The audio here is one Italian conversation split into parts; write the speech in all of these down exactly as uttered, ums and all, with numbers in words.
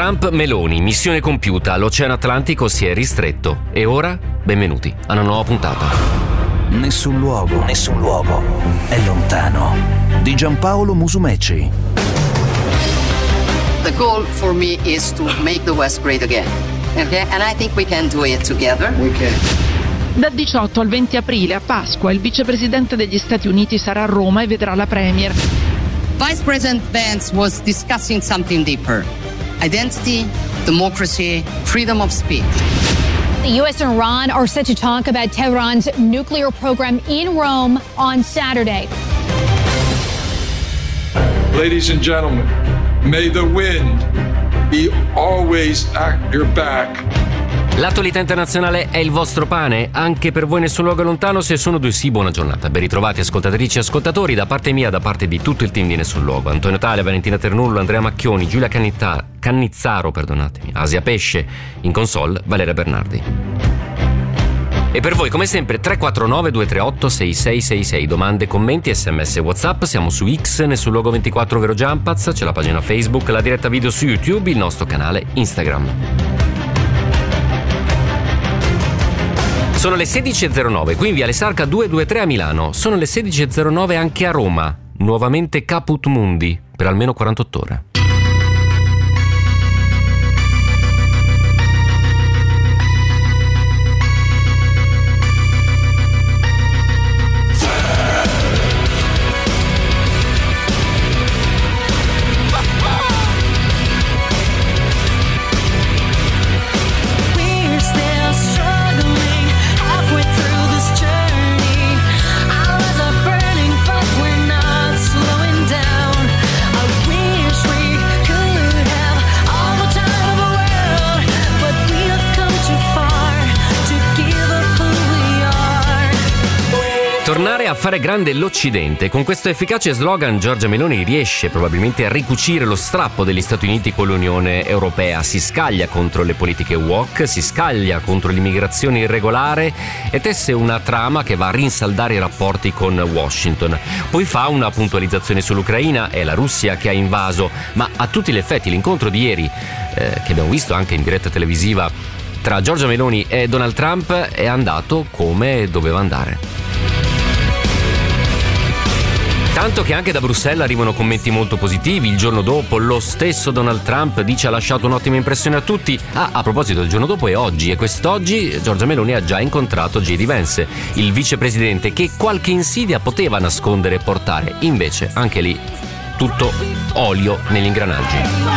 Trump-Meloni, missione compiuta, l'Oceano Atlantico si è ristretto. E ora, benvenuti a una nuova puntata. Nessun luogo, nessun luogo è lontano. Di Giampaolo Musumeci. The goal for me is to make the West great again. Okay? And I think we can do it together. We can. Dal diciotto al venti aprile, a Pasqua, il vicepresidente degli Stati Uniti sarà a Roma e vedrà la premier. Vice President Vance was discussing something deeper. Identity, democracy, freedom of speech. The U S and Iran are set to talk about Tehran's nuclear program in Rome on Saturday. Ladies and gentlemen, may the wind be always at your back. L'attualità internazionale è il vostro pane, anche per voi Nessun luogo lontano. Se sono due sì, buona giornata. Ben ritrovati ascoltatrici e ascoltatori, da parte mia, da parte di tutto il team di Nessun luogo. Antonio Talia, Valentina Ternullo, Andrea Macchioni, Giulia Cannitta, Cannizzaro, perdonatemi, Asia Pesce, in console Valeria Bernardi. E per voi, come sempre, tre quattro nove due tre otto sei sei sei sei. Domande, commenti, sms, whatsapp. Siamo su X, Nessun luogo ventiquattro, ovvero Jumpaz. C'è la pagina Facebook, la diretta video su YouTube, il nostro canale Instagram. Sono le sedici e zero nove, qui in via Lesarca duecentoventitré a Milano. Sono le sedici e zero nove anche a Roma. Nuovamente Caput Mundi, per almeno quarantotto ore. Tornare a fare grande l'Occidente. Con questo efficace slogan Giorgia Meloni riesce probabilmente a ricucire lo strappo degli Stati Uniti con l'Unione Europea. Si scaglia contro le politiche woke, si scaglia contro l'immigrazione irregolare e tesse una trama che va a rinsaldare i rapporti con Washington. Poi fa una puntualizzazione sull'Ucraina, è la Russia che ha invaso, ma a tutti gli effetti l'incontro di ieri, eh, che abbiamo visto anche in diretta televisiva, tra Giorgia Meloni e Donald Trump è andato come doveva andare. Tanto che anche da Bruxelles arrivano commenti molto positivi. Il giorno dopo lo stesso Donald Trump dice ha lasciato un'ottima impressione a tutti. Ah, a proposito del giorno dopo è oggi, e quest'oggi Giorgia Meloni ha già incontrato J D Vance, il vicepresidente che qualche insidia poteva nascondere e portare. Invece anche lì tutto olio negli ingranaggi.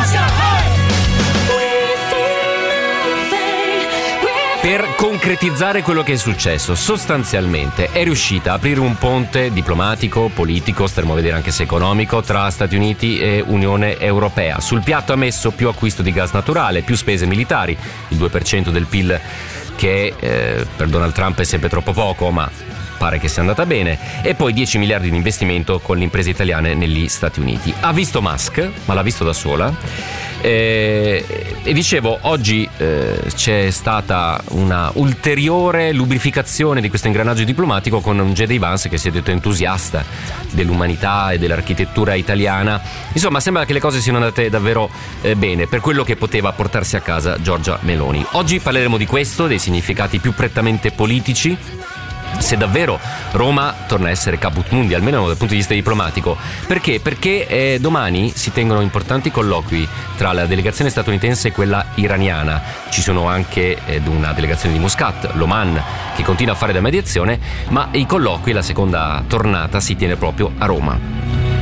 Per concretizzare quello che è successo, sostanzialmente è riuscita a aprire un ponte diplomatico, politico, staremo a vedere anche se economico, tra Stati Uniti e Unione Europea. Sul piatto ha messo più acquisto di gas naturale, più spese militari, il due per cento del P I L che eh, per Donald Trump è sempre troppo poco, ma pare che sia andata bene, e poi dieci miliardi di investimento con le imprese italiane negli Stati Uniti. Ha visto Musk, ma l'ha visto da sola. Eh, e dicevo, oggi eh, c'è stata una ulteriore lubrificazione di questo ingranaggio diplomatico con un J D Vance che si è detto entusiasta dell'umanità e dell'architettura italiana. Insomma, sembra che le cose siano andate davvero eh, bene per quello che poteva portarsi a casa Giorgia Meloni. Oggi parleremo di questo, dei significati più prettamente politici, se davvero Roma torna a essere Caput Mundi, almeno dal punto di vista diplomatico. Perché? Perché eh, domani si tengono importanti colloqui tra la delegazione statunitense e quella iraniana. Ci sono anche eh, una delegazione di Muscat, l'Oman, che continua a fare da mediazione, ma i colloqui, la seconda tornata, si tiene proprio a Roma.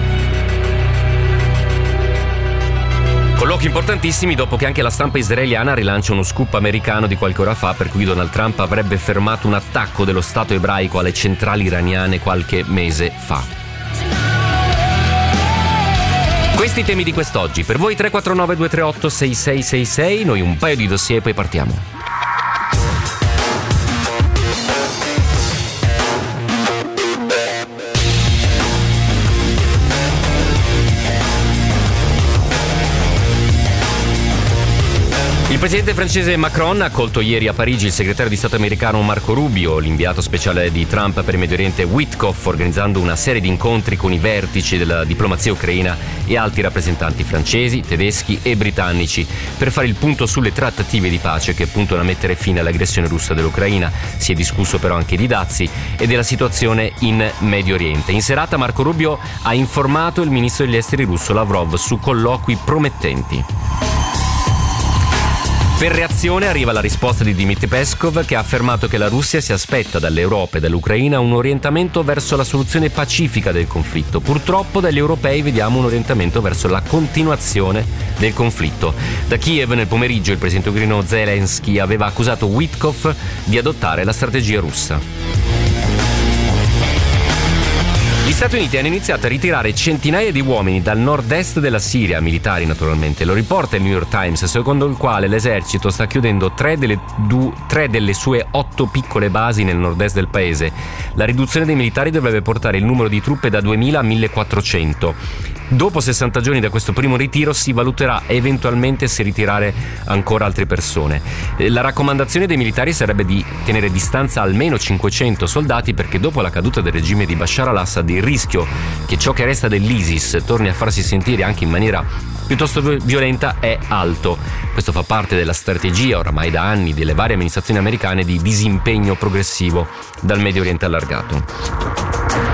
Colloqui importantissimi dopo che anche la stampa israeliana rilancia uno scoop americano di qualche ora fa per cui Donald Trump avrebbe fermato un attacco dello Stato ebraico alle centrali iraniane qualche mese fa. Questi i temi di quest'oggi. Per voi tre quattro nove due tre otto sei sei sei sei, noi un paio di dossier e poi partiamo. Il presidente francese Macron ha accolto ieri a Parigi il segretario di Stato americano Marco Rubio, l'inviato speciale di Trump per il Medio Oriente Witkoff, organizzando una serie di incontri con i vertici della diplomazia ucraina e alti rappresentanti francesi, tedeschi e britannici per fare il punto sulle trattative di pace che puntano a mettere fine all'aggressione russa dell'Ucraina. Si è discusso però anche di dazi e della situazione in Medio Oriente. In serata Marco Rubio ha informato il ministro degli esteri russo Lavrov su colloqui promettenti. Per reazione arriva la risposta di Dmitry Peskov, che ha affermato che la Russia si aspetta dall'Europa e dall'Ucraina un orientamento verso la soluzione pacifica del conflitto. Purtroppo dagli europei vediamo un orientamento verso la continuazione del conflitto. Da Kiev nel pomeriggio il presidente ucraino Zelensky aveva accusato Witkoff di adottare la strategia russa. Gli Stati Uniti hanno iniziato a ritirare centinaia di uomini dal nord-est della Siria, militari naturalmente. Lo riporta il New York Times, secondo il quale l'esercito sta chiudendo tre delle, du, tre delle sue otto piccole basi nel nord-est del paese. La riduzione dei militari dovrebbe portare il numero di truppe da duemila a millequattrocento. Dopo sessanta giorni da questo primo ritiro si valuterà eventualmente se ritirare ancora altre persone. La raccomandazione dei militari sarebbe di tenere distanza almeno cinquecento soldati, perché dopo la caduta del regime di Bashar al-Assad il rischio che ciò che resta dell'ISIS torni a farsi sentire anche in maniera piuttosto violenta è alto. Questo fa parte della strategia oramai da anni delle varie amministrazioni americane di disimpegno progressivo dal Medio Oriente allargato.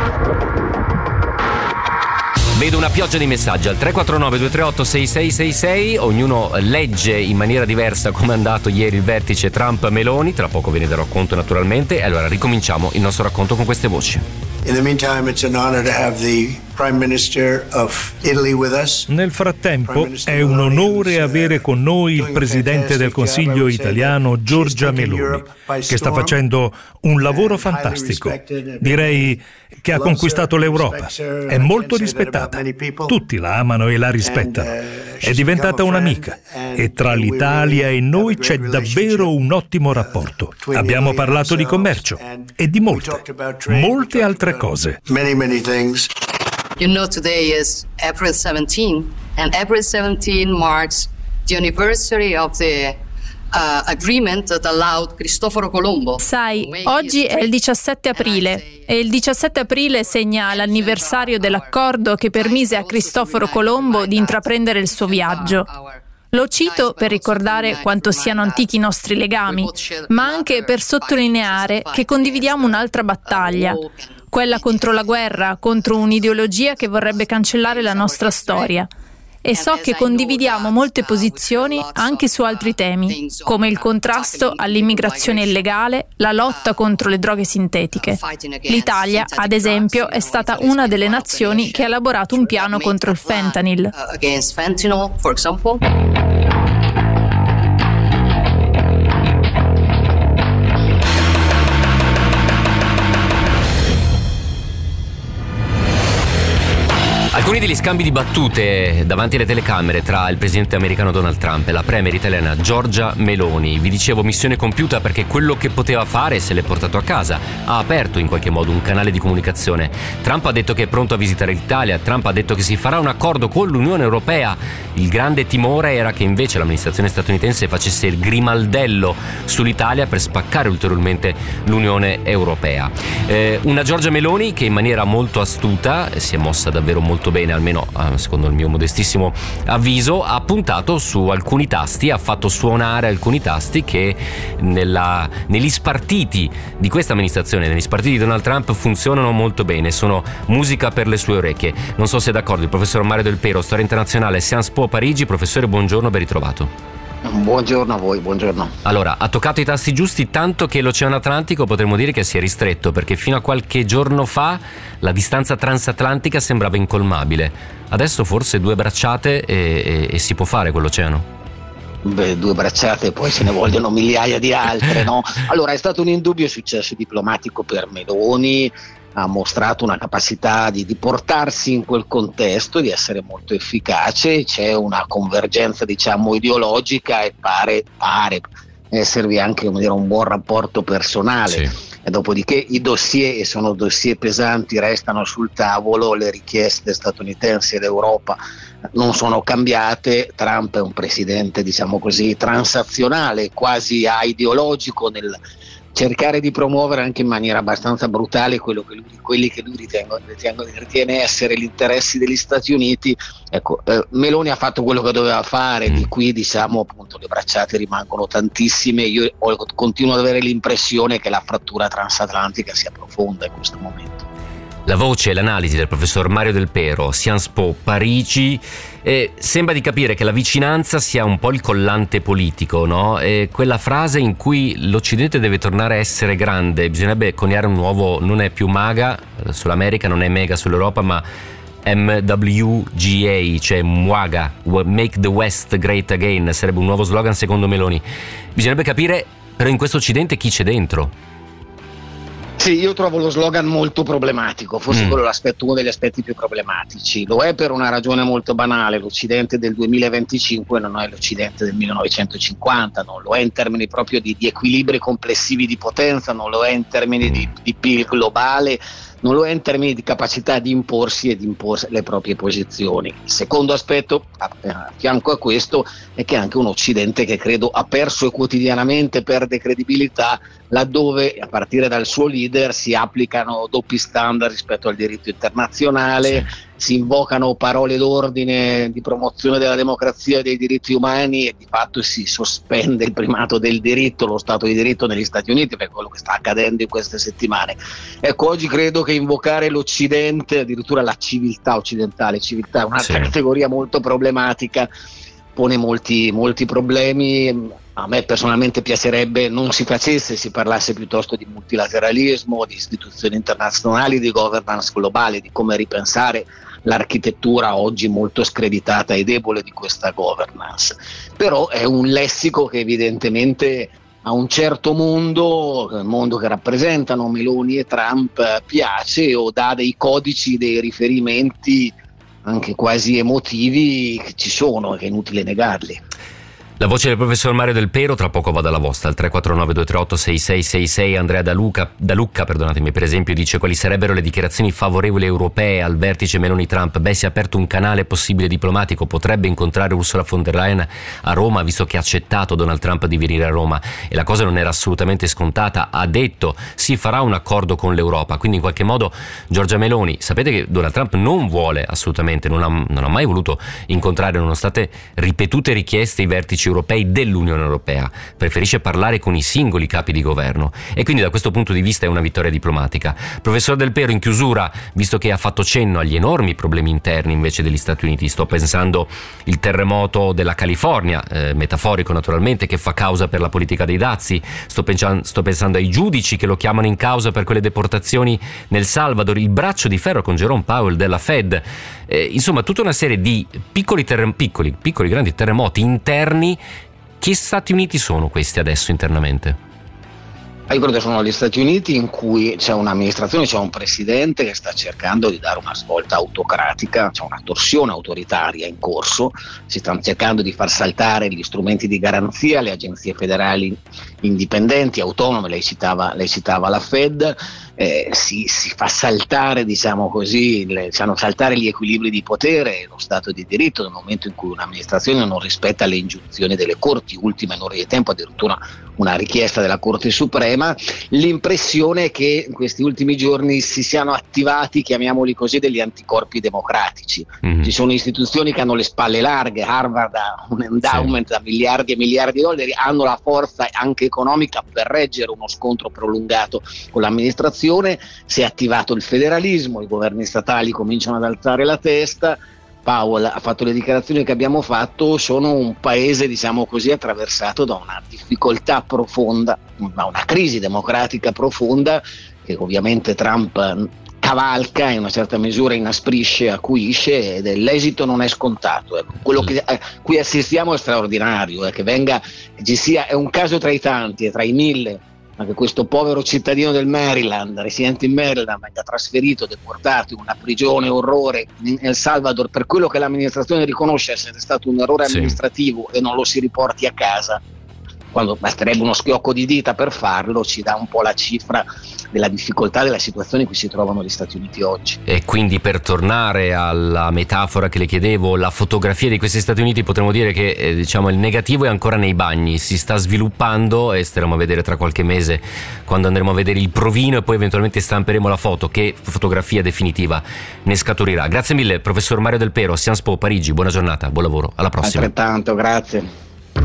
Vedo una pioggia di messaggi al tre quattro nove due tre otto sei sei sei sei, ognuno legge in maniera diversa come è andato ieri il vertice Trump-Meloni, tra poco ve ne darò conto naturalmente, e allora ricominciamo il nostro racconto con queste voci. In the meantime, it's an honor to have the Prime Minister of Italy with us. Nel frattempo è un onore avere con noi il Presidente del Consiglio italiano Giorgia Meloni, che sta facendo un lavoro fantastico. Direi che ha conquistato l'Europa. È molto rispettata. Tutti la amano e la rispettano. È diventata un'amica e tra l'Italia e noi c'è davvero un ottimo rapporto. Abbiamo parlato di commercio e di molte, molte altre cose. Many, many things. You know, today is April seventeenth, and April seventeenth marks the anniversary of the uh, agreement that allowed Cristoforo Colombo. Sai, oggi è il diciassette aprile e il diciassette aprile segna l'anniversario dell'accordo che permise a Cristoforo Colombo di intraprendere il suo viaggio. Lo cito per ricordare quanto siano antichi i nostri legami, ma anche per sottolineare che condividiamo un'altra battaglia, quella contro la guerra, contro un'ideologia che vorrebbe cancellare la nostra storia. E so che condividiamo molte posizioni anche su altri temi, come il contrasto all'immigrazione illegale, la lotta contro le droghe sintetiche. L'Italia, ad esempio, è stata una delle nazioni che ha elaborato un piano contro il fentanyl. Alcuni degli scambi di battute davanti alle telecamere tra il presidente americano Donald Trump e la premier italiana Giorgia Meloni. Vi dicevo missione compiuta, perché quello che poteva fare se l'è portato a casa. Ha aperto in qualche modo un canale di comunicazione. Trump ha detto che è pronto a visitare l'Italia, Trump ha detto che si farà un accordo con l'Unione Europea. Il grande timore era che invece l'amministrazione statunitense facesse il grimaldello sull'Italia per spaccare ulteriormente l'Unione Europea. Eh, una Giorgia Meloni che in maniera molto astuta si è mossa davvero molto bene, almeno secondo il mio modestissimo avviso, ha puntato su alcuni tasti, ha fatto suonare alcuni tasti che nella, negli spartiti di questa amministrazione, negli spartiti di Donald Trump funzionano molto bene, sono musica per le sue orecchie. Non so se è d'accordo il professor Mario Del Pero, storia internazionale, Sciences Po Parigi. Professore, buongiorno, ben ritrovato. Buongiorno a voi, buongiorno. Allora, ha toccato i tasti giusti, tanto che l'Oceano Atlantico potremmo dire che si è ristretto, perché fino a qualche giorno fa la distanza transatlantica sembrava incolmabile. Adesso forse due bracciate e, e, e si può fare quell'oceano. Beh, due bracciate, poi se ne vogliono migliaia di altre, no? Allora, è stato un indubbio successo diplomatico per Meloni. Ha mostrato una capacità di, di portarsi in quel contesto, di essere molto efficace. C'è una convergenza, diciamo, ideologica e pare, pare esservi anche, come dire, un buon rapporto personale. Sì. E dopodiché i dossier, e sono dossier pesanti, restano sul tavolo, le richieste statunitensi ed Europa non sono cambiate. Trump è un presidente, diciamo così, transazionale, quasi ideologico nel cercare di promuovere anche in maniera abbastanza brutale quello che lui, quelli che lui ritengo, ritengo, ritiene essere gli interessi degli Stati Uniti. Ecco, eh, Meloni ha fatto quello che doveva fare, di qui, diciamo, appunto, le bracciate rimangono tantissime. Io ho, continuo ad avere l'impressione che la frattura transatlantica sia profonda in questo momento. La voce e l'analisi del professor Mario Del Pero, Sciences Po, Parigi, eh, sembra di capire che la vicinanza sia un po' il collante politico, no? E quella frase in cui l'Occidente deve tornare a essere grande, bisognerebbe coniare un nuovo, non è più MAGA sull'America, non è mega sull'Europa, ma M W G A, cioè MWAGA, Make the West Great Again, sarebbe un nuovo slogan secondo Meloni. Bisognerebbe capire però in questo Occidente chi c'è dentro. Sì, io trovo lo slogan molto problematico, forse mm. quello è l'aspetto, uno degli aspetti più problematici. Lo è per una ragione molto banale: l'Occidente del duemilaventicinque non è l'Occidente del millenovecentocinquanta, non lo è in termini proprio di, di equilibri complessivi di potenza, non lo è in termini di, di P I L globale, non lo è in termini di capacità di imporsi e di imporsi le proprie posizioni. Il secondo aspetto, a, a fianco a questo, è che è anche un Occidente che credo ha perso e quotidianamente perde credibilità laddove, a partire dal suo leader, si applicano doppi standard rispetto al diritto internazionale, sì. si invocano parole d'ordine di promozione della democrazia e dei diritti umani e di fatto si sospende il primato del diritto, lo Stato di diritto negli Stati Uniti, per quello che sta accadendo in queste settimane. Ecco, oggi credo che invocare l'Occidente, addirittura la civiltà occidentale, civiltà è un'altra sì. categoria molto problematica, pone molti, molti problemi. A me personalmente piacerebbe non si facesse, si parlasse piuttosto di multilateralismo, di istituzioni internazionali, di governance globale, di come ripensare l'architettura oggi molto screditata e debole di questa governance. Però è un lessico che evidentemente a un certo mondo, il mondo che rappresentano Meloni e Trump, piace o dà dei codici, dei riferimenti anche quasi emotivi che ci sono, che è inutile negarli. La voce del professor Mario Del Pero, tra poco vado alla vostra, al tre quattro nove due tre otto sei sei sei sei. Andrea Da Luca, Da Lucca, perdonatemi, per esempio, dice: quali sarebbero le dichiarazioni favorevoli europee al vertice Meloni-Trump? Beh, si è aperto un canale possibile diplomatico, potrebbe incontrare Ursula von der Leyen a Roma, visto che ha accettato Donald Trump di venire a Roma e la cosa non era assolutamente scontata. Ha detto si farà un accordo con l'Europa, quindi in qualche modo Giorgia Meloni, sapete che Donald Trump non vuole assolutamente, non ha, non ha mai voluto incontrare, nonostante ripetute richieste, i vertici europei dell'Unione Europea, preferisce parlare con i singoli capi di governo e quindi da questo punto di vista è una vittoria diplomatica. Professor Del Pero, in chiusura, visto che ha fatto cenno agli enormi problemi interni invece degli Stati Uniti, sto pensando il terremoto della California, eh, metaforico naturalmente, che fa causa per la politica dei dazi, sto, pensa- sto pensando ai giudici che lo chiamano in causa per quelle deportazioni nel Salvador, il braccio di ferro con Jerome Powell della Fed, eh, insomma tutta una serie di piccoli, terrem- piccoli, piccoli grandi terremoti interni. Che Stati Uniti sono questi adesso internamente? Io credo che sono gli Stati Uniti in cui c'è un'amministrazione, c'è un presidente che sta cercando di dare una svolta autocratica, c'è una torsione autoritaria in corso, si stanno cercando di far saltare gli strumenti di garanzia, le agenzie federali indipendenti, autonome, lei citava, lei citava la Fed, eh, si, si fa saltare, diciamo così, le, fanno saltare gli equilibri di potere e lo Stato di diritto nel momento in cui un'amministrazione non rispetta le ingiunzioni delle corti, ultima in ordine di tempo addirittura una richiesta della Corte Suprema. L'impressione è che in questi ultimi giorni si siano attivati, chiamiamoli così, degli anticorpi democratici. Mm-hmm. Ci sono istituzioni che hanno le spalle larghe, Harvard ha un endowment sì. da miliardi e miliardi di dollari, hanno la forza anche economica per reggere uno scontro prolungato con l'amministrazione, si è attivato il federalismo, i governi statali cominciano ad alzare la testa. Powell ha fatto le dichiarazioni che abbiamo fatto, sono un paese, diciamo così, attraversato da una difficoltà profonda, da una crisi democratica profonda che ovviamente Trump cavalca, in una certa misura inasprisce, acuisce, ed l'esito non è scontato. Ecco, quello che a cui assistiamo è straordinario, è che venga, che ci sia, è un caso tra i tanti e tra i mille, ma che questo povero cittadino del Maryland, residente in Maryland, venga trasferito, deportato in una prigione orrore in El Salvador per quello che l'amministrazione riconosce essere stato un errore amministrativo sì. e non lo si riporti a casa, quando basterebbe uno schiocco di dita per farlo, ci dà un po' la cifra della difficoltà della situazione in cui si trovano gli Stati Uniti oggi. E quindi, per tornare alla metafora che le chiedevo, la fotografia di questi Stati Uniti, potremmo dire che eh, diciamo il negativo è ancora nei bagni, si sta sviluppando e staremo a vedere tra qualche mese, quando andremo a vedere il provino e poi eventualmente stamperemo la foto, che fotografia definitiva ne scaturirà. Grazie mille professor Mario Del Pero, Sciences Po Parigi, buona giornata, buon lavoro, alla prossima. Altrettanto, grazie.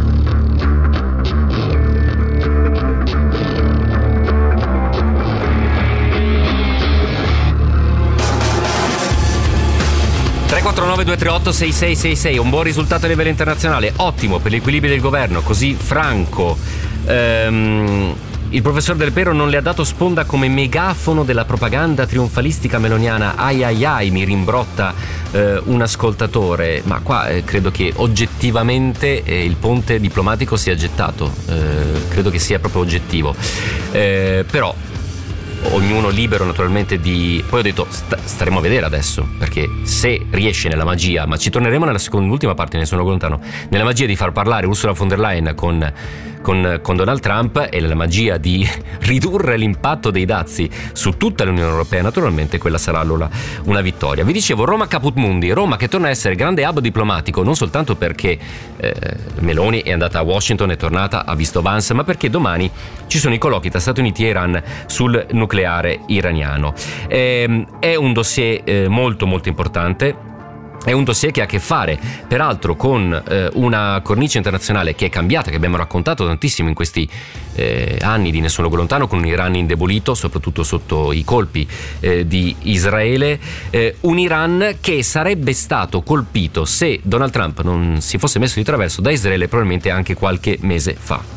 tre quattro nove due tre otto sei sei sei sei, un buon risultato a livello internazionale, ottimo per l'equilibrio del governo, così franco. Ehm, il professor Del Pero non le ha dato sponda come megafono della propaganda trionfalistica meloniana. Ai ai ai, mi rimbrotta eh, un ascoltatore, ma qua eh, credo che oggettivamente eh, il ponte diplomatico sia gettato, eh, credo che sia proprio oggettivo, eh, però ognuno libero naturalmente di... Poi ho detto st- staremo a vedere adesso, perché se riesce nella magia, ma ci torneremo nella seconda ultima parte, ne sono lontano, nella magia di far parlare Ursula von der Leyen con, con, con Donald Trump, e nella magia di ridurre l'impatto dei dazi su tutta l'Unione Europea, naturalmente quella sarà allora una vittoria. Vi dicevo, Roma caput mundi, Roma che torna a essere grande hub diplomatico, non soltanto perché eh, Meloni è andata a Washington, è tornata, ha visto Vance, ma perché domani ci sono i colloqui tra Stati Uniti e Iran sul nucleare iraniano. Eh, è un dossier eh, molto molto importante. È un dossier che ha a che fare, peraltro, con eh, una cornice internazionale che è cambiata, che abbiamo raccontato tantissimo in questi eh, anni di Nessun Luogo Lontano, con un Iran indebolito, soprattutto sotto i colpi eh, di Israele. Eh, un Iran che sarebbe stato colpito se Donald Trump non si fosse messo di traverso da Israele, probabilmente anche qualche mese fa.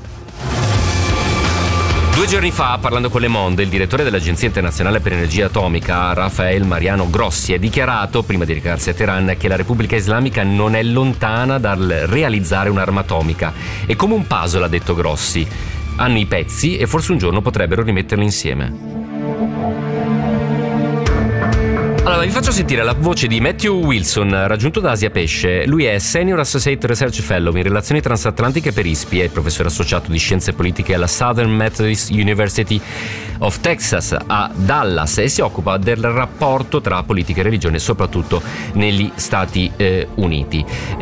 Due giorni fa, parlando con Le Monde, il direttore dell'Agenzia Internazionale per Energia Atomica, Rafael Mariano Grossi, ha dichiarato, prima di recarsi a Teheran, che la Repubblica Islamica non è lontana dal realizzare un'arma atomica. È come un puzzle, ha detto Grossi. Hanno i pezzi e forse un giorno potrebbero rimetterli insieme. Allora, vi faccio sentire la voce di Matthew Wilson, raggiunto da Asia Pesce. Lui è Senior Associate Research Fellow in Relazioni Transatlantiche per I S P I, è professore associato di Scienze Politiche alla Southern Methodist University of Texas a Dallas, e si occupa del rapporto tra politica e religione, soprattutto negli Stati eh, Uniti.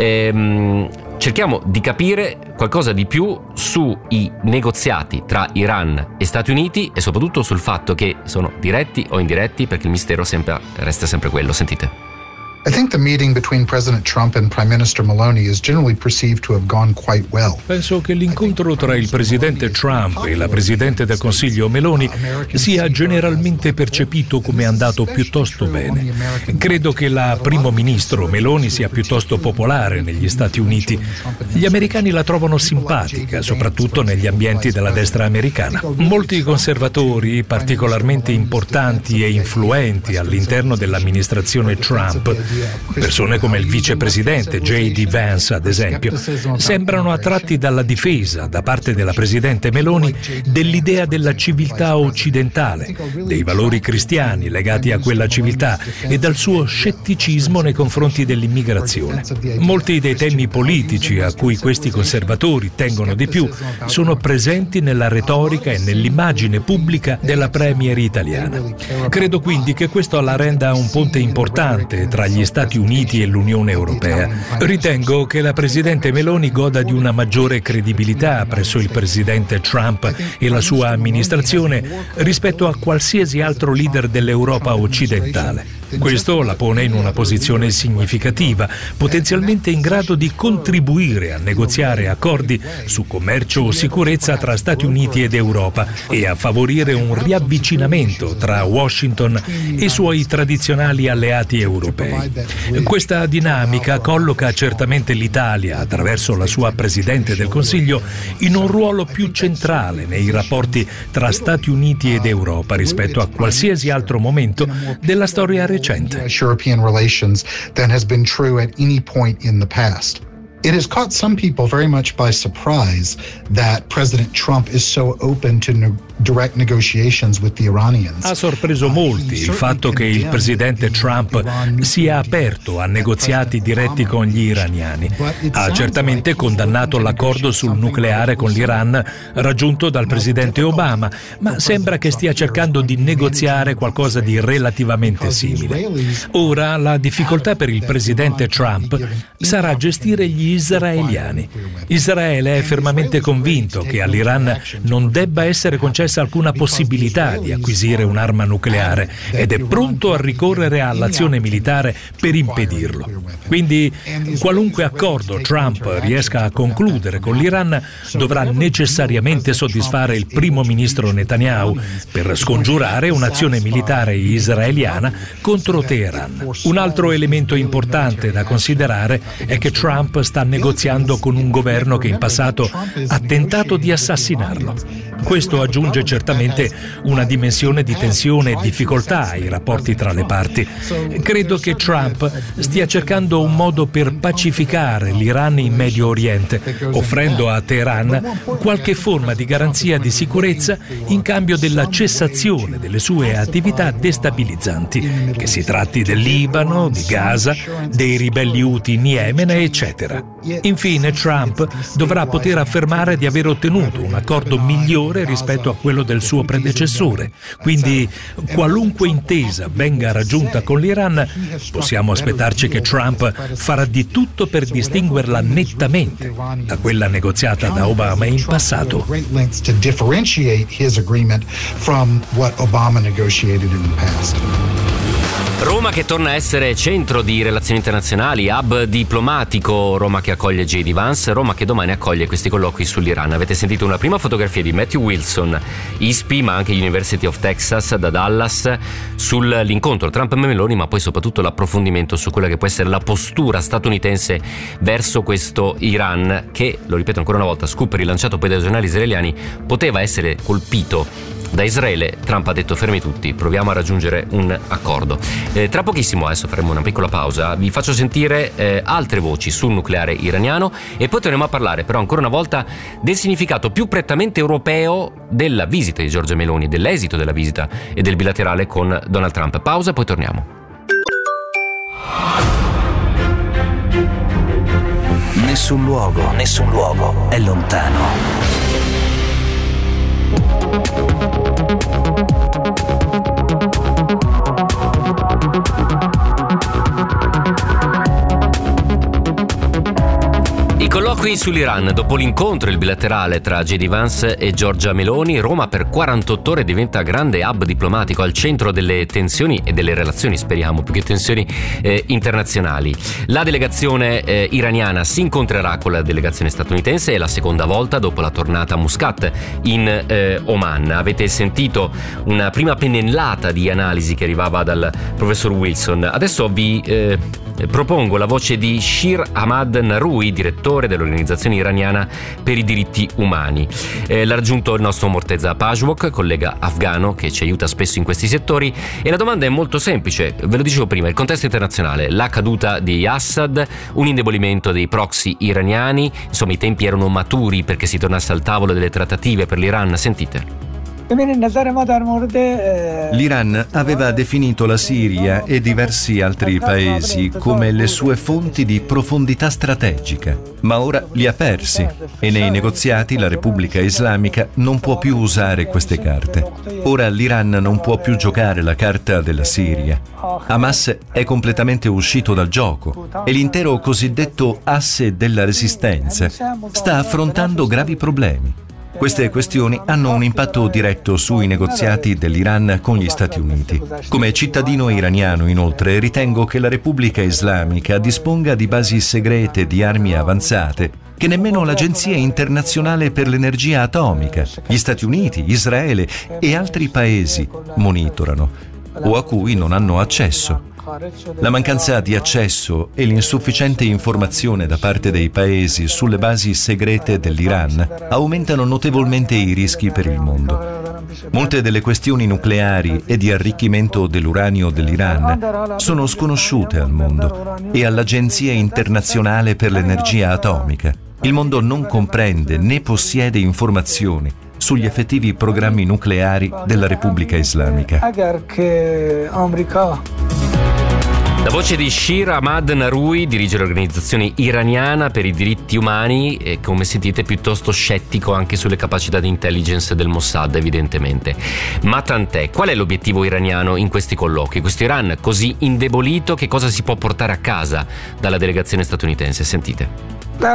Ehm, cerchiamo di capire qualcosa di più sui negoziati tra Iran e Stati Uniti, e soprattutto sul fatto che sono diretti o indiretti, perché il mistero sempre, resta sempre quello. Sentite. I think the meeting between President Trump and Prime Minister Maloney is generally perceived to have gone quite well. Penso che l'incontro tra il presidente Trump e la presidente del Consiglio Meloni sia generalmente percepito come andato piuttosto bene. Credo che la primo ministro Meloni sia piuttosto popolare negli Stati Uniti. Gli americani la trovano simpatica, soprattutto negli ambienti della destra americana. Molti conservatori, particolarmente importanti e influenti all'interno dell'amministrazione Trump, persone come il vicepresidente J D Vance, ad esempio, sembrano attratti dalla difesa da parte della presidente Meloni dell'idea della civiltà occidentale, dei valori cristiani legati a quella civiltà e dal suo scetticismo nei confronti dell'immigrazione. Molti dei temi politici a cui questi conservatori tengono di più sono presenti nella retorica e nell'immagine pubblica della premier italiana. Credo quindi che questo la renda un ponte importante tra gli Stati Uniti e l'Unione Europea. Ritengo che la presidente Meloni goda di una maggiore credibilità presso il presidente Trump e la sua amministrazione rispetto a qualsiasi altro leader dell'Europa occidentale. Questo la pone in una posizione significativa, potenzialmente in grado di contribuire a negoziare accordi su commercio o sicurezza tra Stati Uniti ed Europa e a favorire un riavvicinamento tra Washington e i suoi tradizionali alleati europei. Questa dinamica colloca certamente l'Italia, attraverso la sua Presidente del Consiglio, in un ruolo più centrale nei rapporti tra Stati Uniti ed Europa rispetto a qualsiasi altro momento della storia recente. European relations than has been true at any point in the past. It has caught some people very much by surprise that President Trump is so open to ne- direct negotiations with the Iranians. Ha sorpreso molti il fatto che il presidente Trump sia aperto a negoziati diretti con gli iraniani. Ha certamente condannato l'accordo sul nucleare con l'Iran raggiunto dal presidente Obama, ma sembra che stia cercando di negoziare qualcosa di relativamente simile. Ora la difficoltà per il presidente Trump sarà gestire gli israeliani. Israele è fermamente convinto che all'Iran non debba essere concessa alcuna possibilità di acquisire un'arma nucleare ed è pronto a ricorrere all'azione militare per impedirlo. Quindi qualunque accordo Trump riesca a concludere con l'Iran dovrà necessariamente soddisfare il primo ministro Netanyahu per scongiurare un'azione militare israeliana contro Teheran. Un altro elemento importante da considerare è che Trump sta negoziando con un governo che in passato ha tentato di assassinarlo. Questo aggiunge certamente una dimensione di tensione e difficoltà ai rapporti tra le parti. Credo che Trump stia cercando un modo per pacificare l'Iran in Medio Oriente, offrendo a Teheran qualche forma di garanzia di sicurezza in cambio della cessazione delle sue attività destabilizzanti, che si tratti del Libano, di Gaza, dei ribelli Houthi in Yemen, eccetera. Infine, Trump dovrà poter affermare di aver ottenuto un accordo migliore rispetto a quello del suo predecessore. Quindi, qualunque intesa venga raggiunta con l'Iran, possiamo aspettarci che Trump farà di tutto per distinguerla nettamente da quella negoziata da Obama in passato. Roma che torna a essere centro di relazioni internazionali, hub diplomatico, Roma che accoglie J D Vance, Roma che domani accoglie questi colloqui sull'Iran. Avete sentito una prima fotografia di Matthew Wilson, I S P I, ma anche University of Texas da Dallas, sull'incontro Trump-Meloni, ma poi soprattutto l'approfondimento su quella che può essere la postura statunitense verso questo Iran che, lo ripeto ancora una volta, scoop rilanciato poi dai giornali israeliani, poteva essere colpito da Israele. Trump ha detto fermi tutti, proviamo a raggiungere un accordo. Eh, tra pochissimo, adesso faremo una piccola pausa, vi faccio sentire eh, altre voci sul nucleare iraniano e poi torneremo a parlare però ancora una volta del significato più prettamente europeo della visita di Giorgia Meloni, dell'esito della visita e del bilaterale con Donald Trump. Pausa, poi torniamo. Nessun luogo, nessun luogo è lontano. I colloqui sull'Iran dopo l'incontro il bilaterale tra J D Vance e Giorgia Meloni. Roma per quarantotto ore diventa grande hub diplomatico al centro delle tensioni e delle relazioni, speriamo, più che tensioni eh, internazionali. La delegazione eh, iraniana si incontrerà con la delegazione statunitense, è la seconda volta dopo la tornata a Muscat in eh, Oman. Avete sentito una prima pennellata di analisi che arrivava dal professor Wilson. Adesso vi eh, propongo la voce di Shir Ahmad Narui, direttore dell'organizzazione iraniana per i diritti umani. Eh, l'ha raggiunto il nostro Morteza Pajwok, collega afghano che ci aiuta spesso in questi settori, e la domanda è molto semplice, ve lo dicevo prima, il contesto internazionale, la caduta di Assad, un indebolimento dei proxy iraniani, insomma i tempi erano maturi perché si tornasse al tavolo delle trattative per l'Iran. Sentite. L'Iran aveva definito la Siria e diversi altri paesi come le sue fonti di profondità strategica, ma ora li ha persi e nei negoziati la Repubblica Islamica non può più usare queste carte. Ora l'Iran non può più giocare la carta della Siria. Hamas è completamente uscito dal gioco e l'intero cosiddetto asse della resistenza sta affrontando gravi problemi. Queste questioni hanno un impatto diretto sui negoziati dell'Iran con gli Stati Uniti. Come cittadino iraniano, inoltre, ritengo che la Repubblica Islamica disponga di basi segrete di armi avanzate che nemmeno l'Agenzia Internazionale per l'Energia Atomica, gli Stati Uniti, Israele e altri paesi monitorano. o a cui non hanno accesso. La mancanza di accesso e l'insufficiente informazione da parte dei paesi sulle basi segrete dell'Iran aumentano notevolmente i rischi per il mondo. Molte delle questioni nucleari e di arricchimento dell'uranio dell'Iran sono sconosciute al mondo e all'Agenzia internazionale per l'energia atomica. Il mondo non comprende né possiede informazioni sugli effettivi programmi nucleari della Repubblica Islamica. La voce di Shir Ahmad Naroui dirige l'organizzazione iraniana per i diritti umani e, come sentite, piuttosto scettico anche sulle capacità di intelligence del Mossad, evidentemente. Ma tant'è. Qual è l'obiettivo iraniano in questi colloqui? Questo Iran così indebolito, che cosa si può portare a casa dalla delegazione statunitense? Sentite.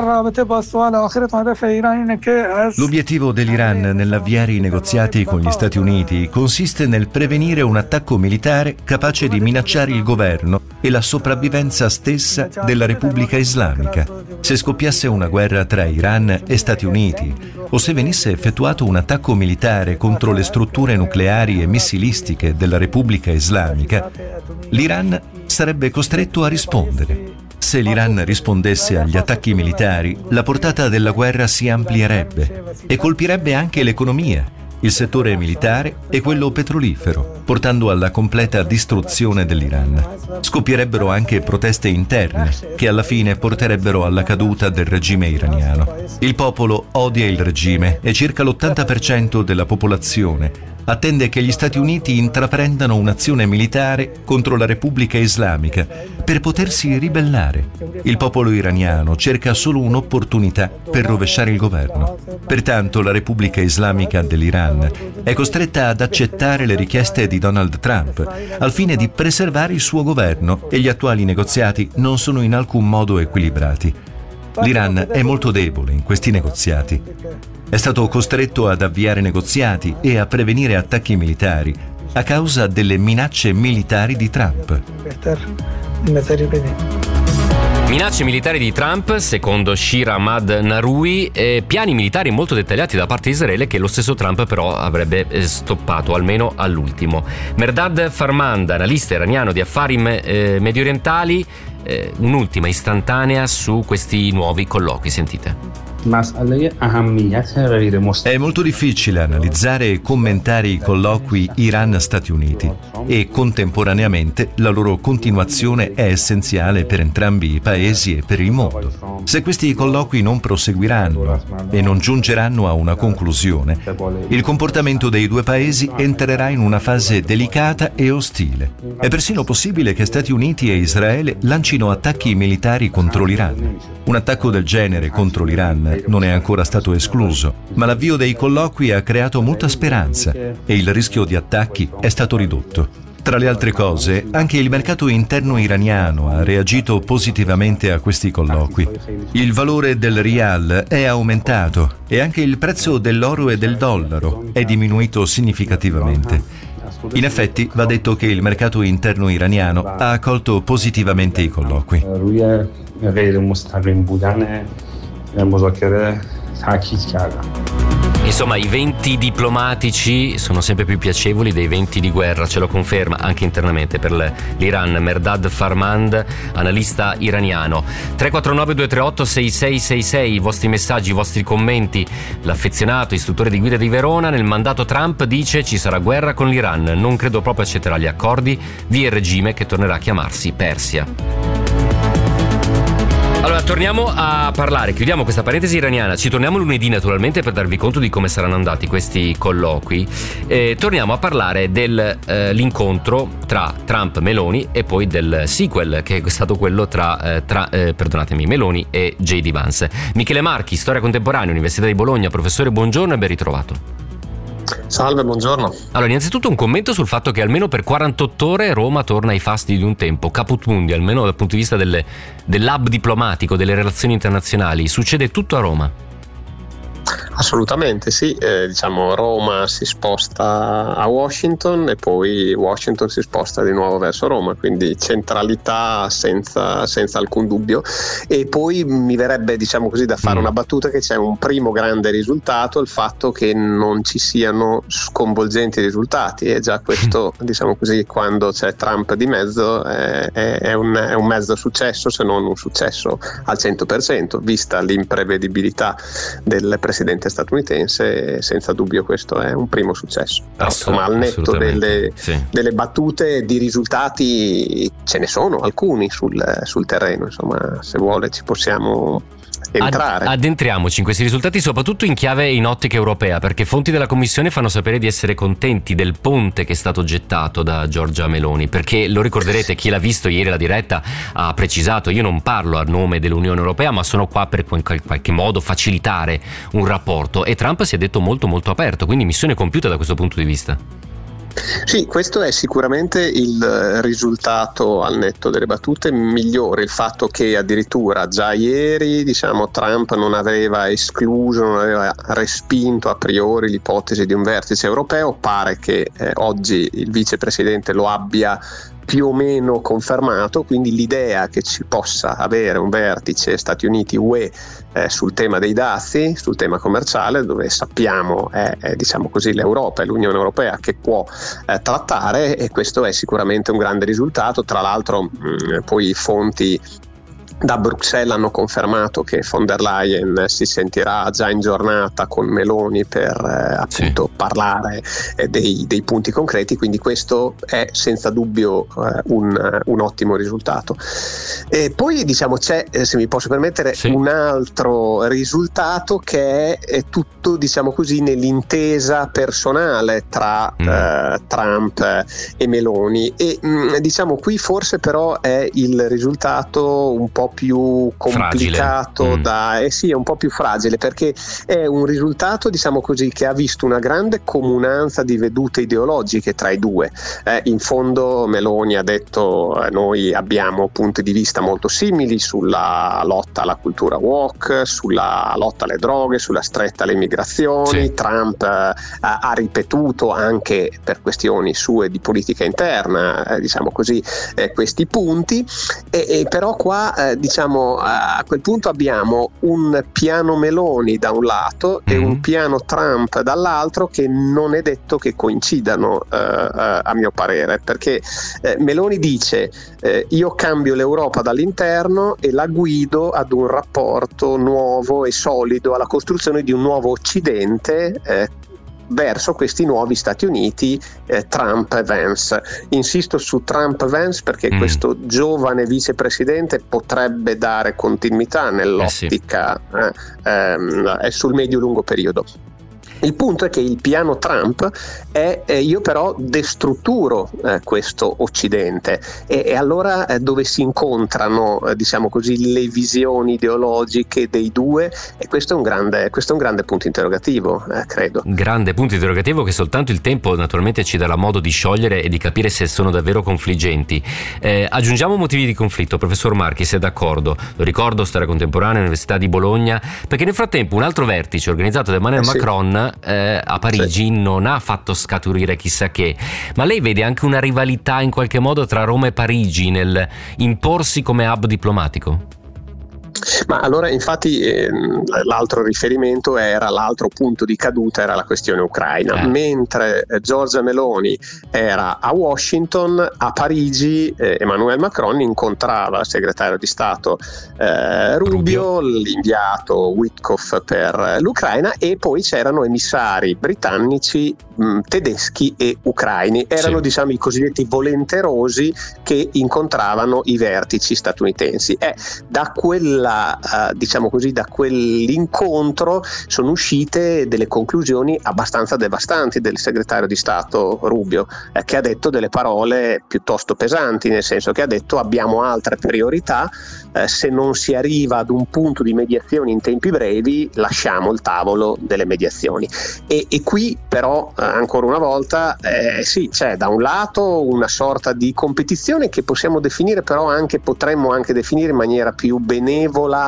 L'obiettivo dell'Iran nell'avviare i negoziati con gli Stati Uniti consiste nel prevenire un attacco militare capace di minacciare il governo e la sopravvivenza stessa della Repubblica Islamica. Se scoppiasse una guerra tra Iran e Stati Uniti, o se venisse effettuato un attacco militare contro le strutture nucleari e missilistiche della Repubblica Islamica, l'Iran sarebbe costretto a rispondere. Se l'Iran rispondesse agli attacchi militari, la portata della guerra si amplierebbe e colpirebbe anche l'economia, il settore militare e quello petrolifero, portando alla completa distruzione dell'Iran. Scoppierebbero anche proteste interne, che alla fine porterebbero alla caduta del regime iraniano. Il popolo odia il regime e circa l'ottanta per cento della popolazione attende che gli Stati Uniti intraprendano un'azione militare contro la Repubblica Islamica per potersi ribellare. Il popolo iraniano cerca solo un'opportunità per rovesciare il governo. Pertanto la Repubblica Islamica dell'Iran è costretta ad accettare le richieste di Donald Trump al fine di preservare il suo governo, e gli attuali negoziati non sono in alcun modo equilibrati. L'Iran è molto debole in questi negoziati. È stato costretto ad avviare negoziati e a prevenire attacchi militari a causa delle minacce militari di Trump. Minacce militari di Trump, secondo Shir Ahmad Naroui, eh, piani militari molto dettagliati da parte di Israele che lo stesso Trump però avrebbe stoppato, almeno all'ultimo. Mehrdad Farmand, analista iraniano di affari eh, mediorientali, eh, un'ultima istantanea su questi nuovi colloqui, sentite. È molto difficile analizzare e commentare i colloqui Iran-Stati Uniti e contemporaneamente la loro continuazione è essenziale per entrambi i paesi e per il mondo. Se questi colloqui non proseguiranno e non giungeranno a una conclusione, il comportamento dei due paesi entrerà in una fase delicata e ostile. È persino possibile che Stati Uniti e Israele lancino attacchi militari contro l'Iran. Un attacco del genere contro l'Iran non è ancora stato escluso, ma l'avvio dei colloqui ha creato molta speranza e il rischio di attacchi è stato ridotto. Tra le altre cose, anche il mercato interno iraniano ha reagito positivamente a questi colloqui. Il valore del rial è aumentato e anche il prezzo dell'oro e del dollaro è diminuito significativamente. In effetti, va detto che il mercato interno iraniano ha accolto positivamente i colloqui. Insomma, i venti diplomatici sono sempre più piacevoli dei venti di guerra, ce lo conferma anche internamente per l'Iran Mehrdad Farmand, analista iraniano. tre quattro nove due tre otto sei sei sei sei, i vostri messaggi, i vostri commenti. L'affezionato istruttore di guida di Verona: nel mandato Trump dice ci sarà guerra con l'Iran, non credo proprio accetterà gli accordi, via il regime che tornerà a chiamarsi Persia. Allora, torniamo a parlare, chiudiamo questa parentesi iraniana, ci torniamo lunedì naturalmente per darvi conto di come saranno andati questi colloqui. Eh, torniamo a parlare dell'incontro eh, tra Trump, Meloni e poi del sequel che è stato quello tra, eh, tra eh, perdonatemi, Meloni e J D Vance. Michele Marchi, storia contemporanea, Università di Bologna, professore, buongiorno e ben ritrovato. Salve, buongiorno. Allora, innanzitutto un commento sul fatto che almeno per quarantotto ore Roma torna ai fasti di un tempo, caput mundi, almeno dal punto di vista delle, dell'hub diplomatico, delle relazioni internazionali. Succede tutto a Roma? Assolutamente sì, eh, diciamo Roma si sposta a Washington e poi Washington si sposta di nuovo verso Roma, quindi centralità senza, senza alcun dubbio. E poi mi verrebbe, diciamo così, da fare mm. una battuta, che c'è un primo grande risultato, il fatto che non ci siano sconvolgenti risultati, e già questo diciamo così, quando c'è Trump di mezzo è, è, è, un, è un mezzo successo, se non un successo al cento per cento, vista l'imprevedibilità del presidente statunitense. Senza dubbio questo è un primo successo. Insomma, al netto delle, sì. delle battute, di risultati ce ne sono alcuni sul, sul terreno, insomma, se vuole ci possiamo entrare. Ad, addentriamoci in questi risultati, soprattutto in chiave e in ottica europea, perché fonti della Commissione fanno sapere di essere contenti del ponte che è stato gettato da Giorgia Meloni, perché lo ricorderete, chi l'ha visto ieri la diretta ha precisato: io non parlo a nome dell'Unione Europea, ma sono qua per in qualche modo facilitare un rapporto, e Trump si è detto molto molto aperto, quindi missione compiuta da questo punto di vista. Sì, questo è sicuramente il risultato, al netto delle battute, migliore. Il fatto che addirittura già ieri, diciamo, Trump non aveva escluso, non aveva respinto a priori l'ipotesi di un vertice europeo, pare che eh, oggi il vicepresidente lo abbia più o meno confermato, quindi l'idea che ci possa avere un vertice Stati Uniti-U E eh, sul tema dei dazi, sul tema commerciale, dove sappiamo è, è diciamo così l'Europa e l'Unione Europea che può eh, trattare, e questo è sicuramente un grande risultato. Tra l'altro mh, poi fonti da Bruxelles hanno confermato che von der Leyen si sentirà già in giornata con Meloni per eh, appunto sì. parlare eh, dei, dei punti concreti, quindi questo è senza dubbio eh, un, un ottimo risultato. E poi diciamo c'è, eh, se mi posso permettere, sì. un altro risultato che è, è tutto, diciamo così, nell'intesa personale tra mm. eh, Trump e Meloni, e mh, diciamo qui forse però è il risultato un po' più complicato mm. da eh sì è un po' più fragile, perché è un risultato, diciamo così, che ha visto una grande comunanza di vedute ideologiche tra i due. Eh, in fondo Meloni ha detto eh, noi abbiamo punti di vista molto simili sulla lotta alla cultura woke, sulla lotta alle droghe, sulla stretta alle migrazioni. Sì. Trump eh, ha ripetuto anche per questioni sue di politica interna eh, diciamo così eh, questi punti, e, e però qua eh, diciamo a quel punto abbiamo un piano Meloni da un lato mm. e un piano Trump dall'altro, che non è detto che coincidano eh, a mio parere, perché eh, Meloni dice eh, io cambio l'Europa dall'interno e la guido ad un rapporto nuovo e solido, alla costruzione di un nuovo Occidente eh, verso questi nuovi Stati Uniti, eh, Trump e Vance. Insisto su Trump e Vance perché mm. questo giovane vicepresidente potrebbe dare continuità nell'ottica eh sì. eh, ehm, sul medio-lungo periodo. Il punto è che il piano Trump è, eh, io però destrutturo eh, questo Occidente, e, e allora eh, dove si incontrano eh, diciamo così le visioni ideologiche dei due, e questo è un grande, questo è un grande punto interrogativo, eh, credo. Grande punto interrogativo che soltanto il tempo naturalmente ci darà modo di sciogliere e di capire se sono davvero confliggenti. Eh, aggiungiamo motivi di conflitto, professor Marchi, se è d'accordo. Lo ricordo, storia contemporanea, Università di Bologna, perché nel frattempo un altro vertice organizzato da Emmanuel eh, sì. Macron Eh, a Parigi sì. non ha fatto scaturire chissà che, ma lei vede anche una rivalità in qualche modo tra Roma e Parigi nel imporsi come hub diplomatico? Ma allora infatti eh, l'altro riferimento era, l'altro punto di caduta era la questione ucraina. Eh. Mentre eh, Giorgia Meloni era a Washington, a Parigi eh, Emmanuel Macron incontrava il segretario di Stato eh, Rubio, Rubio, l'inviato Witkoff per l'Ucraina, e poi c'erano emissari britannici, mh, tedeschi e ucraini. Erano sì. diciamo i cosiddetti volenterosi che incontravano i vertici statunitensi. E da quella Uh, diciamo così da quell'incontro sono uscite delle conclusioni abbastanza devastanti del segretario di Stato Rubio, eh, che ha detto delle parole piuttosto pesanti, nel senso che ha detto abbiamo altre priorità, eh, se non si arriva ad un punto di mediazione in tempi brevi lasciamo il tavolo delle mediazioni. E, e qui però eh, ancora una volta eh, sì, c'è da un lato una sorta di competizione che possiamo definire, però anche potremmo anche definire in maniera più benevola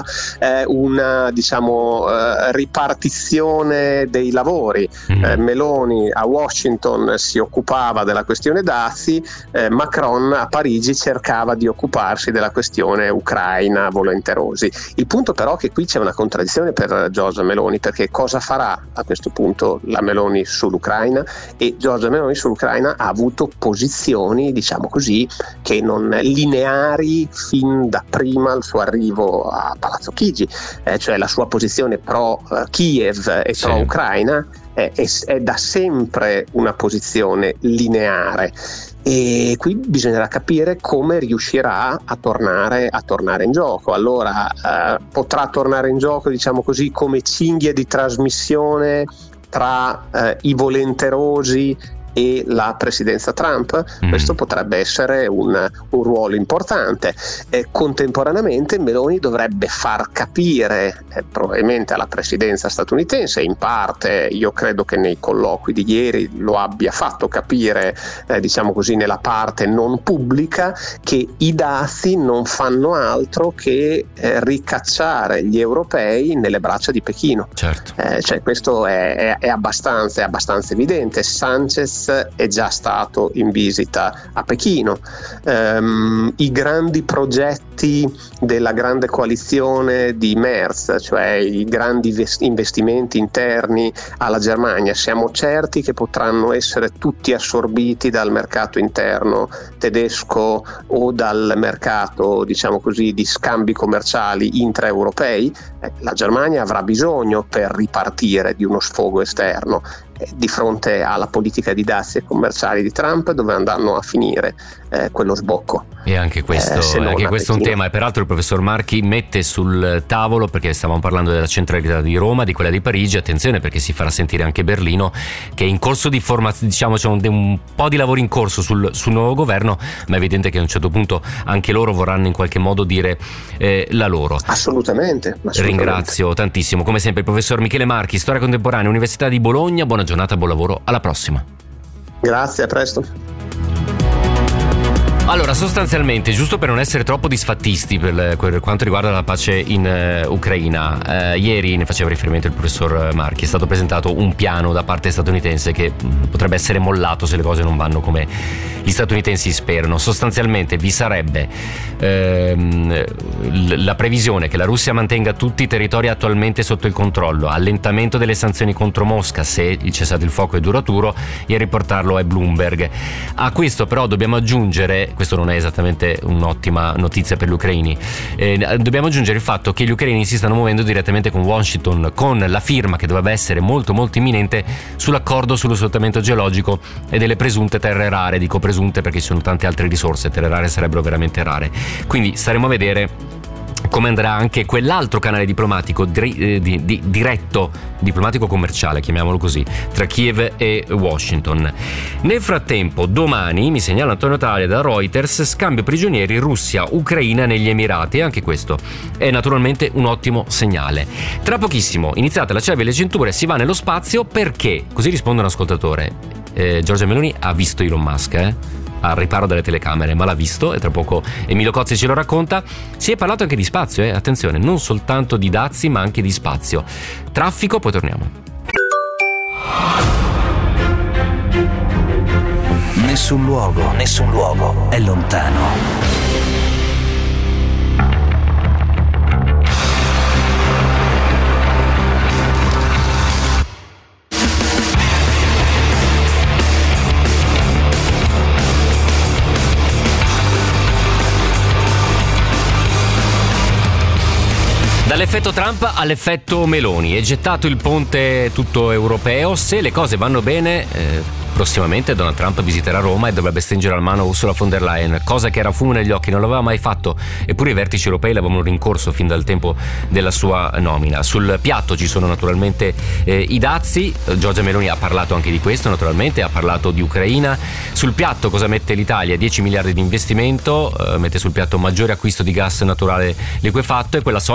eh, una diciamo eh, ripartizione dei lavori. Mm. Eh, Meloni a Washington si occupava della questione dazi, eh, Macron a Parigi cercava di occuparsi della questione ucraina volenterosi. Il punto però è che qui c'è una contraddizione per Giorgia Meloni, perché cosa farà a questo punto la Meloni sull'Ucraina? E Giorgia Meloni sull'Ucraina ha avuto posizioni, diciamo così, che non lineari fin da prima il suo arrivo a Palazzo Chigi, eh, cioè la sua posizione pro uh, Kiev e sì. pro Ucraina è, è, è da sempre una posizione lineare. E qui bisognerà capire come riuscirà a tornare a tornare in gioco. Allora eh, potrà tornare in gioco, diciamo così, come cinghia di trasmissione tra eh, i volenterosi e la presidenza Trump. Mm. Questo potrebbe essere un, un ruolo importante. Eh, contemporaneamente Meloni dovrebbe far capire eh, probabilmente alla presidenza statunitense, in parte io credo che nei colloqui di ieri lo abbia fatto capire, eh, diciamo così, nella parte non pubblica, che i dazi non fanno altro che eh, ricacciare gli europei nelle braccia di Pechino. Certo. Eh, cioè questo è, è, è abbastanza è abbastanza evidente. Sanchez è già stato in visita a Pechino. Um, i grandi progetti della grande coalizione di Merz, cioè i grandi investimenti interni alla Germania, siamo certi che potranno essere tutti assorbiti dal mercato interno tedesco o dal mercato, diciamo così, di scambi commerciali intraeuropei? Eh, la Germania avrà bisogno per ripartire di uno sfogo esterno. Di fronte alla politica di dazi commerciali di Trump, dove andranno a finire eh, quello sbocco. E anche questo, eh, anche questo è un tema, e peraltro il professor Marchi mette sul tavolo, perché stavamo parlando della centralità di Roma, di quella di Parigi, attenzione perché si farà sentire anche Berlino, che è in corso di formazione, diciamo c'è un, un po' di lavoro in corso sul, sul nuovo governo, ma è evidente che a un certo punto anche loro vorranno in qualche modo dire eh, la loro. Assolutamente, assolutamente. Ringrazio tantissimo, come sempre, il professor Michele Marchi, storia contemporanea, Università di Bologna. Buona giornata, buon lavoro, alla prossima. Grazie, a presto. Allora, sostanzialmente, giusto per non essere troppo disfattisti per, per quanto riguarda la pace in uh, Ucraina, eh, ieri ne faceva riferimento il professor Marchi, è stato presentato un piano da parte statunitense che mh, potrebbe essere mollato se le cose non vanno come gli statunitensi sperano. Sostanzialmente vi sarebbe ehm, la previsione che la Russia mantenga tutti i territori attualmente sotto il controllo, allentamento delle sanzioni contro Mosca se il cessate il fuoco è duraturo, e riportarlo a Bloomberg. A questo però dobbiamo aggiungere, questo non è esattamente un'ottima notizia per gli ucraini, eh, dobbiamo aggiungere il fatto che gli ucraini si stanno muovendo direttamente con Washington, con la firma che dovrebbe essere molto molto imminente sull'accordo sullo sfruttamento geologico e delle presunte terre rare. Dico presunte perché ci sono tante altre risorse, terre rare sarebbero veramente rare, quindi staremo a vedere come andrà anche quell'altro canale diplomatico di, di, di, diretto, diplomatico commerciale, chiamiamolo così, tra Kiev e Washington. Nel frattempo, domani, mi segnala Antonio Talia da Reuters, scambio prigionieri Russia-Ucraina negli Emirati, e anche questo è naturalmente un ottimo segnale. Tra pochissimo, iniziata la ceva e le cinture, si va nello spazio, perché, così risponde un ascoltatore, eh, Giorgia Meloni ha visto Elon Musk, eh? al riparo delle telecamere, ma l'ha visto, e tra poco Emilio Cozzi ce lo racconta. Si è parlato anche di spazio, eh? attenzione, non soltanto di dazi ma anche di spazio. Traffico, poi torniamo. Nessun luogo, nessun luogo è lontano. Dall'effetto Trump all'effetto Meloni, è gettato il ponte tutto europeo. Se le cose vanno bene, eh, prossimamente Donald Trump visiterà Roma e dovrebbe stringere la mano a Ursula von der Leyen, cosa che era fumo negli occhi, non l'aveva mai fatto, eppure i vertici europei l'avevano rincorso fin dal tempo della sua nomina. Sul piatto ci sono naturalmente eh, i dazi. Giorgia Meloni ha parlato anche di questo, naturalmente, ha parlato di Ucraina. Sul piatto cosa mette l'Italia? dieci miliardi di investimento, eh, mette sul piatto maggiore acquisto di gas naturale liquefatto e quella soglia fatidica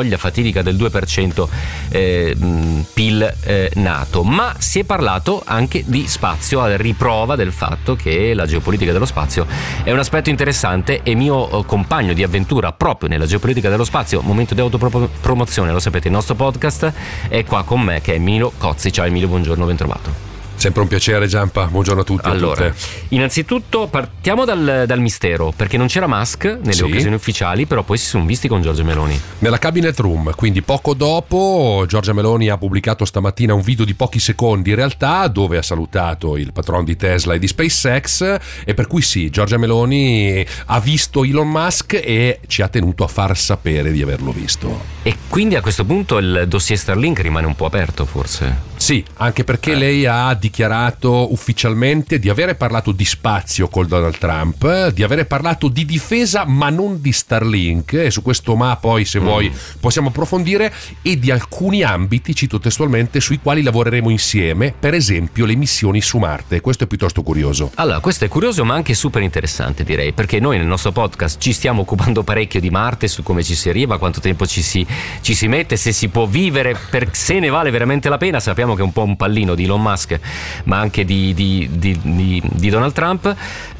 fatidica del due per cento eh, P I L eh, NATO, ma si è parlato anche di spazio, a riprova del fatto che la geopolitica dello spazio è un aspetto interessante, e mio compagno di avventura proprio nella geopolitica dello spazio, momento di autopromozione, lo sapete, il nostro podcast è qua con me, che è Emilio Cozzi. Ciao Emilio, buongiorno, ben trovato. Sempre un piacere, Giampa, buongiorno a tutti. Allora, a tutte. Innanzitutto partiamo dal, dal mistero, perché non c'era Musk nelle sì. occasioni ufficiali, però poi si sono visti con Giorgia Meloni. Nella cabinet room, quindi poco dopo, Giorgia Meloni ha pubblicato stamattina un video di pochi secondi in realtà, dove ha salutato il patron di Tesla e di SpaceX, e per cui sì, Giorgia Meloni ha visto Elon Musk e ci ha tenuto a far sapere di averlo visto. E quindi a questo punto il dossier Starlink rimane un po' aperto, forse? Sì, anche perché eh. lei ha dichiarato ufficialmente di avere parlato di spazio col Donald Trump, di avere parlato di difesa ma non di Starlink, e su questo ma poi se mm. vuoi possiamo approfondire, e di alcuni ambiti, cito testualmente, sui quali lavoreremo insieme, per esempio le missioni su Marte. Questo è piuttosto curioso. Allora, questo è curioso ma anche super interessante, direi, perché noi nel nostro podcast ci stiamo occupando parecchio di Marte, su come ci si arriva, quanto tempo ci si, ci si mette, se si può vivere, per, se ne vale veramente la pena. Sappiamo che è un po' un pallino di Elon Musk, ma anche di, di, di, di, di Donald Trump.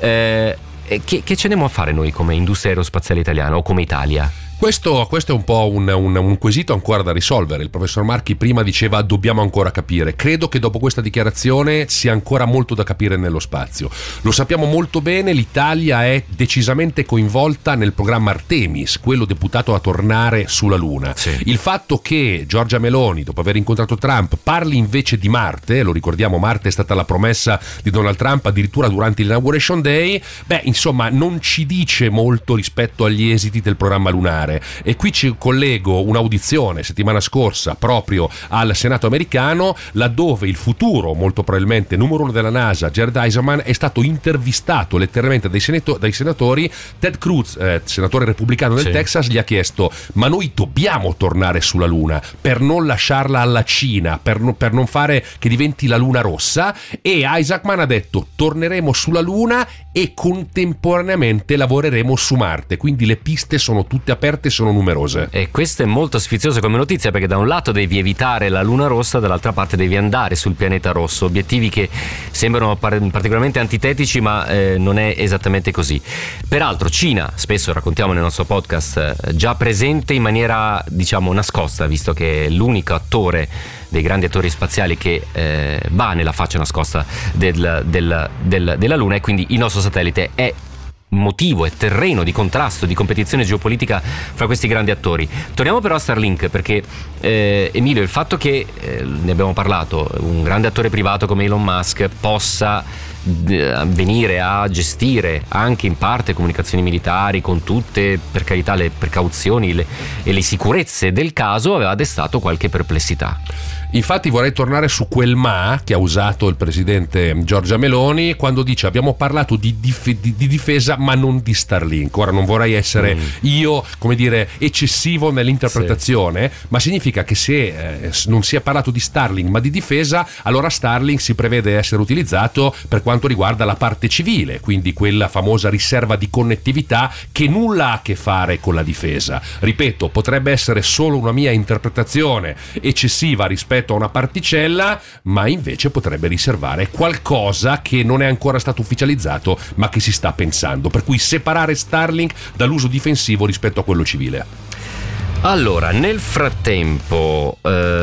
Eh, che, che ce ne a fare noi come industria aerospaziale italiana o come Italia? Questo, questo è un po' un, un, un quesito ancora da risolvere. Il professor Marchi prima diceva dobbiamo ancora capire. Credo che dopo questa dichiarazione sia ancora molto da capire nello spazio. Lo sappiamo molto bene, l'Italia è decisamente coinvolta nel programma Artemis, quello deputato a tornare sulla Luna. Sì. Il fatto che Giorgia Meloni, dopo aver incontrato Trump, parli invece di Marte, lo ricordiamo, Marte è stata la promessa di Donald Trump addirittura durante l'Inauguration Day, beh, insomma, non ci dice molto rispetto agli esiti del programma lunare. E qui ci collego un'audizione settimana scorsa proprio al Senato americano, laddove il futuro, molto probabilmente numero uno della NASA, Jared Isaacman, è stato intervistato letteralmente dai, senato- dai senatori. Ted Cruz, eh, senatore repubblicano del sì. Texas, gli ha chiesto: ma noi dobbiamo tornare sulla Luna per non lasciarla alla Cina, per, no- per non fare che diventi la Luna rossa? E Isaacman ha detto: torneremo sulla Luna e contemporaneamente lavoreremo su Marte, quindi le piste sono tutte aperte, sono numerose. E questo è molto sfizioso come notizia, perché da un lato devi evitare la Luna rossa, dall'altra parte devi andare sul pianeta rosso, obiettivi che sembrano par- particolarmente antitetici, ma eh, non è esattamente così. Peraltro Cina, spesso raccontiamo nel nostro podcast, eh, già presente in maniera diciamo nascosta, visto che è l'unico attore dei grandi attori spaziali che eh, va nella faccia nascosta del, del, del, della Luna, e quindi il nostro satellite è motivo e terreno di contrasto, di competizione geopolitica fra questi grandi attori. Torniamo però a Starlink, perché eh, Emilio, il fatto che eh, ne abbiamo parlato, un grande attore privato come Elon Musk possa d- venire a gestire anche in parte comunicazioni militari con tutte, per carità, le precauzioni le, e le sicurezze del caso, aveva destato qualche perplessità. Infatti vorrei tornare su quel ma che ha usato il presidente Giorgia Meloni quando dice abbiamo parlato di, dif- di, di difesa ma non di Starlink. Ora non vorrei essere mm. io, come dire, eccessivo nell'interpretazione, sì. ma significa che se eh, non si è parlato di Starlink ma di difesa, allora Starlink si prevede essere utilizzato per quanto riguarda la parte civile, quindi quella famosa riserva di connettività che nulla ha a che fare con la difesa. Ripeto, potrebbe essere solo una mia interpretazione eccessiva rispetto a una particella, ma invece potrebbe riservare qualcosa che non è ancora stato ufficializzato ma che si sta pensando, per cui separare Starlink dall'uso difensivo rispetto a quello civile. Allora, nel frattempo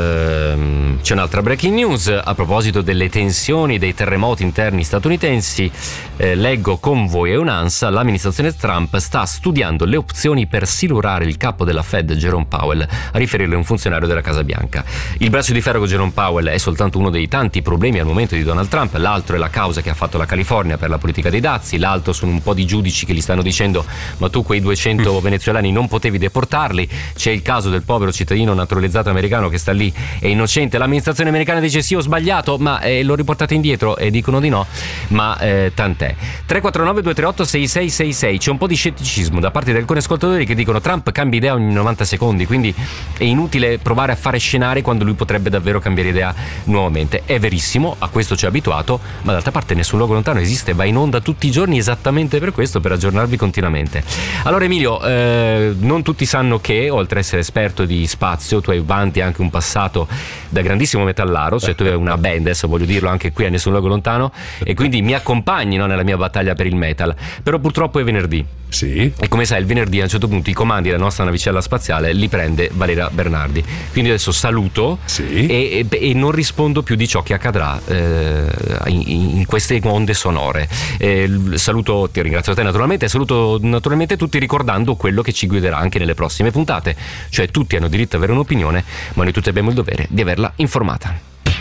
ehm, c'è un'altra breaking news a proposito delle tensioni, dei terremoti interni statunitensi. Eh, leggo con voi e un'ansa: l'amministrazione Trump sta studiando le opzioni per silurare il capo della Fed, Jerome Powell, a riferirlo un funzionario della Casa Bianca. Il braccio di ferro con Jerome Powell è soltanto uno dei tanti problemi al momento di Donald Trump, l'altro è la causa che ha fatto la California per la politica dei dazi, l'altro sono un po' di giudici che gli stanno dicendo ma tu quei duecento venezuelani non potevi deportarli. C'è il caso del povero cittadino naturalizzato americano che sta lì, è innocente, l'amministrazione americana dice sì ho sbagliato, ma eh, lo riportate indietro e dicono di no, ma eh, tant'è. Tre quattro nove due tre otto sei sei sei sei. C'è un po' di scetticismo da parte di alcuni ascoltatori che dicono Trump cambia idea ogni novanta secondi, quindi è inutile provare a fare scenari quando lui potrebbe davvero cambiare idea nuovamente. È verissimo, a questo ci ha abituato, ma d'altra parte Nessun Luogo Lontano esiste, va in onda tutti i giorni esattamente per questo, per aggiornarvi continuamente. Allora Emilio, eh, non tutti sanno che oltre oltre ad essere esperto di spazio, tu hai vanti anche un passato da grandissimo metallaro, cioè tu hai una band, adesso voglio dirlo anche qui a Nessun Luogo Lontano, e quindi mi accompagni, no, nella mia battaglia per il metal. Però purtroppo è venerdì. Sì. E come sai, il venerdì a un certo punto i comandi della nostra navicella spaziale li prende Valeria Bernardi. Quindi adesso saluto, sì, e, e, e non rispondo più di ciò che accadrà eh, in, in queste onde sonore. Eh, saluto, ti ringrazio te naturalmente, e saluto naturalmente tutti, ricordando quello che ci guiderà anche nelle prossime puntate. Cioè, tutti hanno diritto ad avere un'opinione, ma noi tutti abbiamo il dovere di averla informata.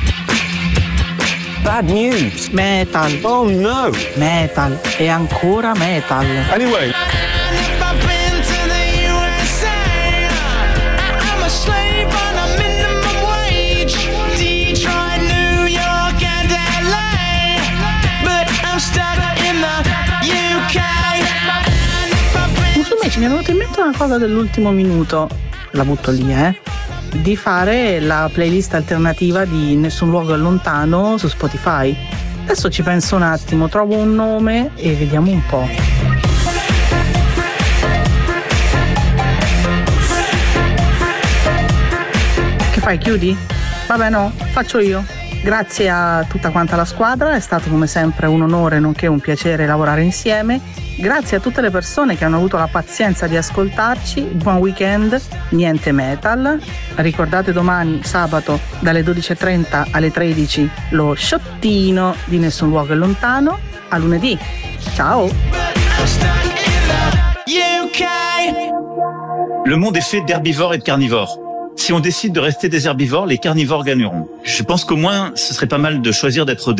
Bad news. Metal. Oh no. Metal. E ancora metal. Anyway. Musumechi, mi è venuta in mente una cosa dell'ultimo minuto, la butto lì, eh, di fare la playlist alternativa di Nessun Luogo Lontano su Spotify. Adesso ci penso un attimo, trovo un nome e vediamo un po'. Che fai, chiudi? Vabbè, no, faccio io. Grazie a tutta quanta la squadra, è stato come sempre un onore nonché un piacere lavorare insieme. Grazie a tutte le persone che hanno avuto la pazienza di ascoltarci. Buon weekend, niente metal. Ricordate domani, sabato, dalle dodici e trenta alle tredici, lo sciottino di Nessun Luogo Lontano. A lunedì. Ciao. Le monde est fait d'herbivores et de carnivores. Si on décide de rester des herbivores, les carnivores gagneront. Je pense qu'au moins, ce serait pas mal de choisir d'être des